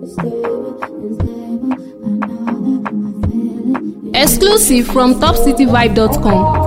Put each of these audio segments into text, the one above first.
Exclusive from topcityvibe.com.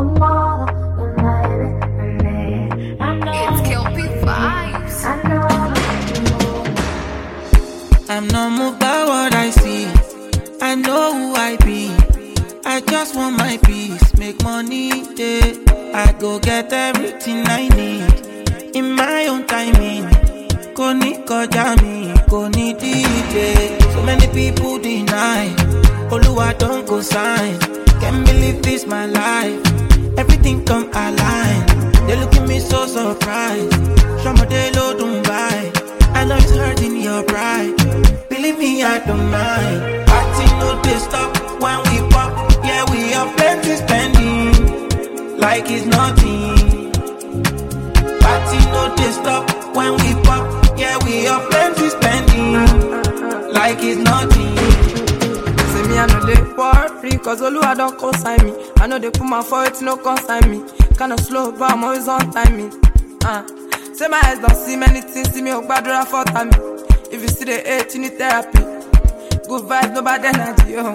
I'm not moved by what I see. I know who I be. I just want my peace, make money, yeah. I go get everything I need in my own timing. Koni kojami, koni DJ. So many people deny. Oluwa don't go sign. Can't believe this my life. Everything come align. They look at me so surprised. Shamadelo don't buy. I know it's hurting your pride. Believe me, I don't mind. Party no they stop when we pop. Yeah, we have plenty spending like it's nothing. Party no they stop when we pop. Yeah, we have plenty spending like it's nothing. Say me I know they worry, cause Oluwa don't consign me. I know they put my foot, no consign me. Kinda slow, but I'm always on timing. Say my eyes don't see many things, see me oh bad for time. If you see the hate, you need therapy. Good vibes, no bad energy, yeah.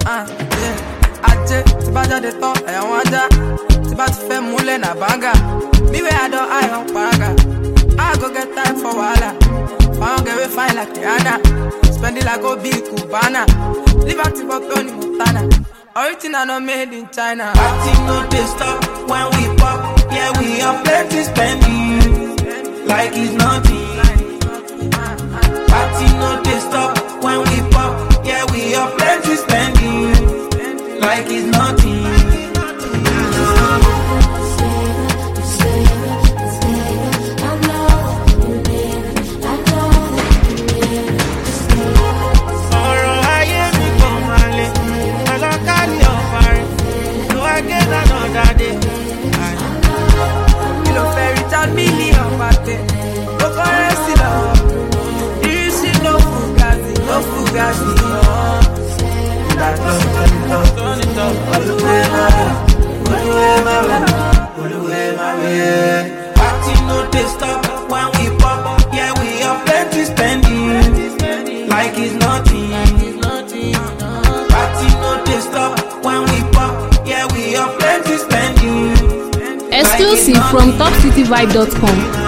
Aje, si ba jade ton, ayan wanja. Si ba ti fe mule na banga. Me where I don't, I on paraga. I go get time for wala. I don't get we fine like Rihanna. Spend it like go big Cubana. Liberty for Tony Montana. Original not made in China. Party no they stop when we pop. Yeah, we have plenty spending like it's nothing. Party no they stop when we pop. Yeah, we have plenty spending like it's nothing. Million party, no currency no. This is no fugazi, no fugazi. That turn it up, all the way my way. Party no they stop when we pop. Yeah, we have plenty spending like it's nothing. Party no they stop when we pop. Yeah, we have plenty spending. Exclusive from topcityvibe.com.